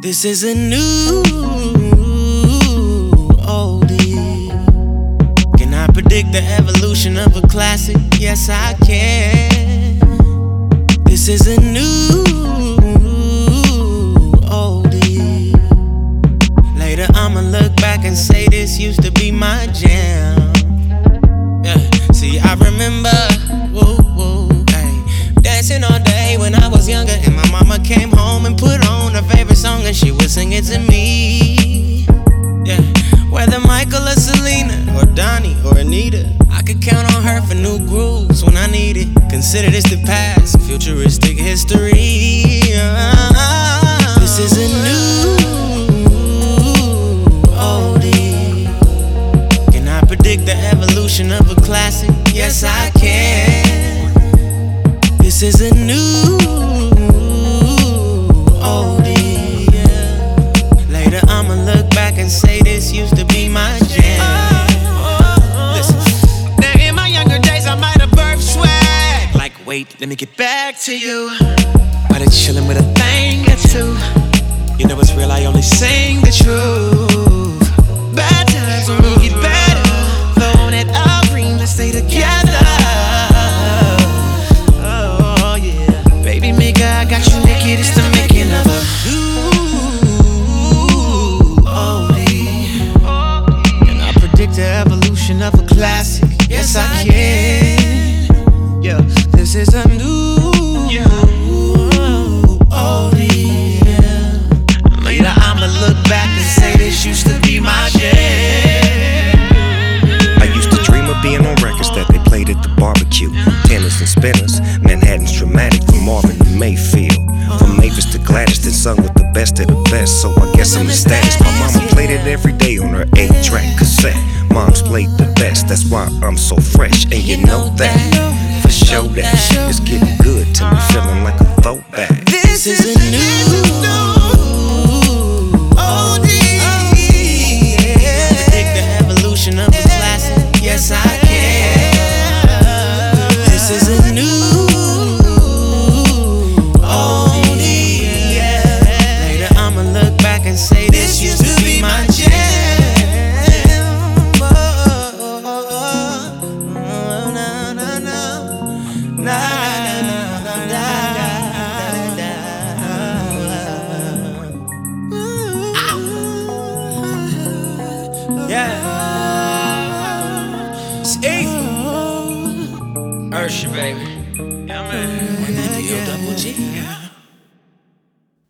This is a new oldie. Can I predict the evolution of a classic? Yes, I can. This is a new oldie. Later I'ma look back and say this used to be my jam. Yeah. See, I remember dancing all day when I was younger, and my mama came home and put on her favorite song, and she would sing it to me. Yeah, whether Michael or Selena or Donnie or Anita, I could count on her for new grooves when I need it. Consider this the past, futuristic history. This is a new oldie. Can I predict the evolution of a classic? Yes, I can. This is a new oldie, yeah. Later I'ma look back and say this used to be my jam. Listen. Now in my younger days I might have birthed swag, like wait, let me get back to you. But it's chillin' with a thing or two. You know it's real, I only sing the truth. Bad times only get better. Throwing it all green, let's stay together. Baby maker, I got you naked, it's the making of a new oldie. And I predict the evolution of a classic. Yes, I can. Yeah, this is a new oldie. Yeah. Later I'ma look back and say this used to be my jam. I used to dream of being on records that they played at the barbecue. Tennis and spinners, Manhattan's dramatic from Marvin to Mayfield. From Mavis to Gladys, then sung with the best of the best. So I guess I'm the status. My mama played it every day on her 8-track cassette. Moms played the best, that's why I'm so fresh. And you know that, for sure that it's getting good to me, feeling like a throwback. This is a new oldie. Yeah. Predict the evolution of a classic. Yes, I can. This is a new oldie. Yeah. Later I'ma look back and say this used to be my jam. Yeah. Ursha, baby. Yeah, man. And that D-O-double-G.